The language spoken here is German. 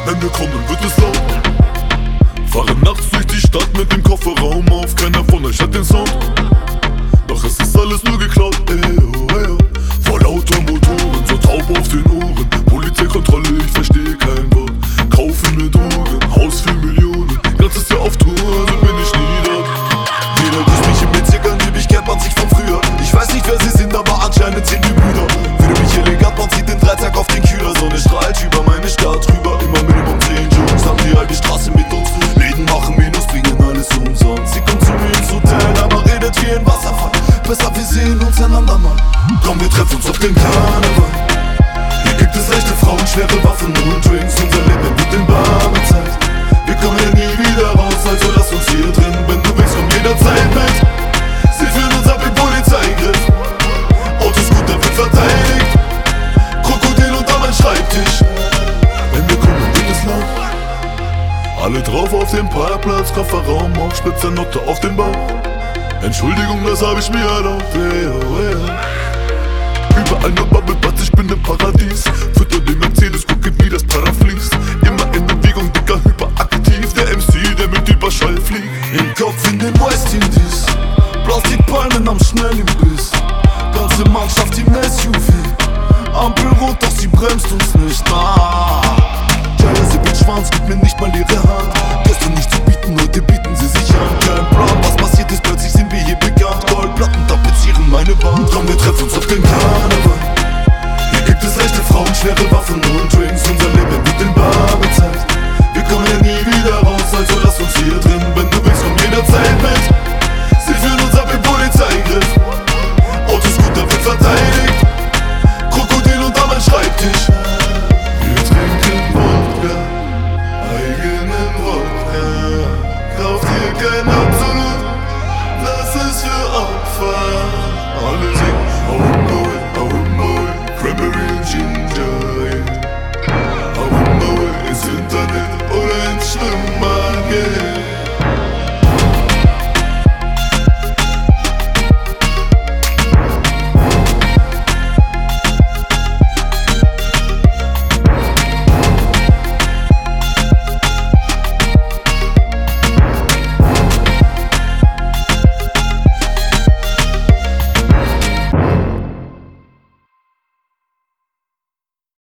Ende kommen wird es laut. Fahre nachts durch die Stadt mit dem Kofferraum auf. Keiner von euch hat den Sound, doch es ist alles nur geklaut. Vor lauter Motoren, so taub auf den Ohren. Polizeikontrolle, ich verstehe kein Wort. Kaufen mir Drogen, Haus für Millionen. Ganzes Jahr auf Tour, also bin ich nie da. Jeder grüßt mich im Bezirk an, liebig kennt man sich von früher. Ich weiß nicht, wer sie sind, aber anscheinend sind wir Brüder. Fühle mich elegant, man zieht den Dreizack auf den Kühler. Sonne strahlt über meine Stadt rüber. Immer Minimum 10 Jungs, haben die alte Straße mit uns. Läden machen Minus, bringen alles umsonst. Sie kommt zu mir ins Hotel, aber redet wie ein Wasserfall. Besser, wir sehen uns einander mal. Komm, wir treffen uns auf dem Karneval. Hier gibt es leichte Frauen, schwere Waffen und Drinks. Unser Leben wird in bar bezahlt. Wir kommen hier nie wieder raus, also lass uns hier drin. Wenn du willst, komm jederzeit mit. Sie führen uns ab im Polizeigriff. Autoscooter wird verteidigt. Krokodil unter mein Schreibtisch. Wenn wir kommen, wird es laut. Alle drauf auf dem Parkplatz, Kofferraum auf, spitze Note auf den Bauch. Entschuldigung, das hab ich mir erlaubt. Überall nur Bubble Butts, ich bin im Paradies. Fütter den Mercedes, gucke wie das Para fließt. Immer in Bewegung, dicker, hyperaktiv. Der MC, der mit Überschall fliegt. Im Kopf in den West Indies. Plastikpalmen am Schnellimbiss. Ganze Mannschaft im SUV. Ampel rot, doch sie bremst uns nicht. Jaya, sie mit Schwanz, gibt mir nicht mal ihre Hand. Gestern nicht zu bieten, heute bieten sie sich an. Kein Plan, was passiert ist, plötzlich sind wir hier bekannt. Goldplatten tapezieren meine Wand. Komm, wir treffen uns auf dem Karneval. Hier gibt es leichte Frauen, schwere Waffen und Drinks.